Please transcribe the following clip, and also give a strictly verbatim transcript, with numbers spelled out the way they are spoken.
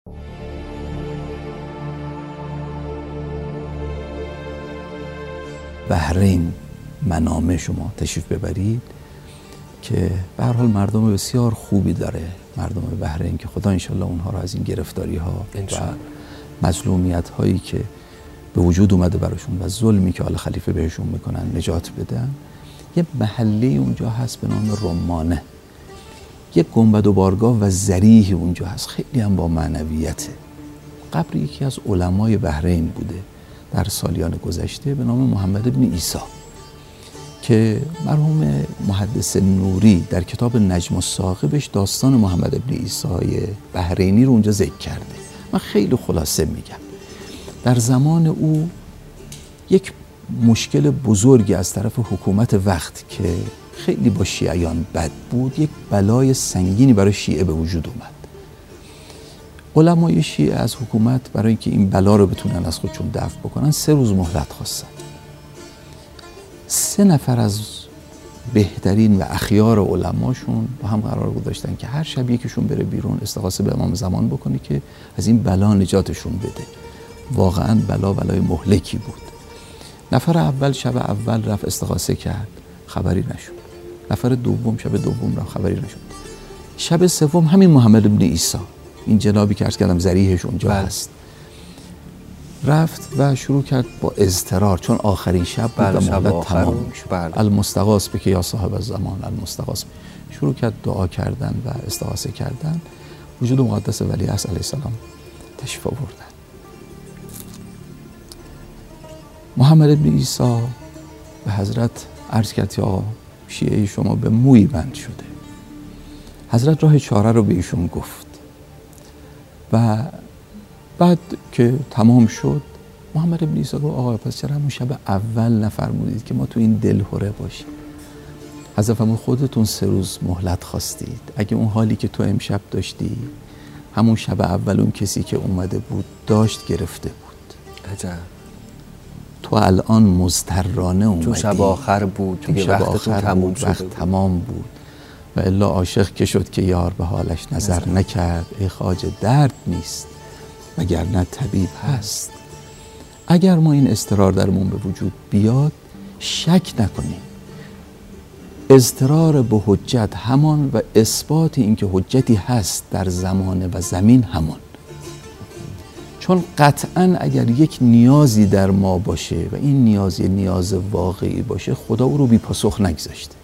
بحرین منامه شما تشریف ببرید که به هر حال مردم بسیار خوبی داره مردم بحرین، که خدا انشالله اونها رو از این گرفتاری ها و مظلومیت هایی که به وجود اومده براشون و ظلمی که آل خلیفه بهشون میکنن نجات بدن. یه محله اونجا هست به نام رمانه، یه گنبد و بارگاه و ضریح اونجا هست، خیلی هم با معنویته. قبر یکی از علمای بحرین بوده در سالیان گذشته به نام محمد ابن عیسی که مرحوم محدث نوری در کتاب نجم الثاقبش داستان محمد ابن عیسی بحرینی رو اونجا ذکر کرده. من خیلی خلاصه میگم. در زمان او یک مشکل بزرگی از طرف حکومت وقت که خیلی با شیعیان بد بود، یک بلای سنگینی برای شیعه به وجود اومد. علمای شیعه از حکومت برای اینکه این بلا رو بتونن از خودشون دفع بکنن سه روز مهلت خواستن. سه نفر از بهترین و اخیار علماشون با هم قرار گذاشتن که هر شب یکیشون بره بیرون استغاثه به امام زمان بکنه که از این بلا نجاتشون بده. واقعا بلا بلای مهلکی بود. نفر اول شب اول رفت استغاثه کرد، خبری نشد. نفر دوم شب دوم رفت، خبری نشد. شب سوم همین محمد ابن عیسی، این جنابی که عرض کردم ضریحش اونجا بله. هست، رفت و شروع کرد با اضطرار، چون آخرین شب بود و مهلت تمام میشد. بله. المستغاث بک یا صاحب الزمان، المستغاث. شروع کرد دعا کردن و استغاثه کردن. وجود مقدس ولیعصر علیه السلام تشریف آوردن. محمد ابن عیسی به حضرت عرض کرد یا شیعه شما به موی بند شده. حضرت راه چاره رو به ایشون گفت و بعد که تمام شد محمد ابن عیسی گفت آقا پس چرا همون شب اول نفرمودید که ما تو این دلهره باشیم؟ حضرت فرمود خودتون سه روز مهلت خواستید، اگه اون حالی که تو امشب داشتی همون شب اول اون کسی که اومده بود داشت گرفته بود. عجب. تو الان مضطرانه اومدی چون شب آخر بود دیگه، وقتتون تموم شده وقت تمام بود و الا عاشق که شد که یار به حالش نظر, نظر نکرد. ای خواجه درد نیست وگرنه طبیب هست. اگر ما این اضطرار درمون به وجود بیاد شک نکنیم، اضطرار به حجت همان و اثبات این که حجتی هست در زمان و زمین همان. چون قطعاً اگر یک نیازی در ما باشه و این نیاز نیاز واقعی باشه خدا او رو بی پاسخ نگذاشته.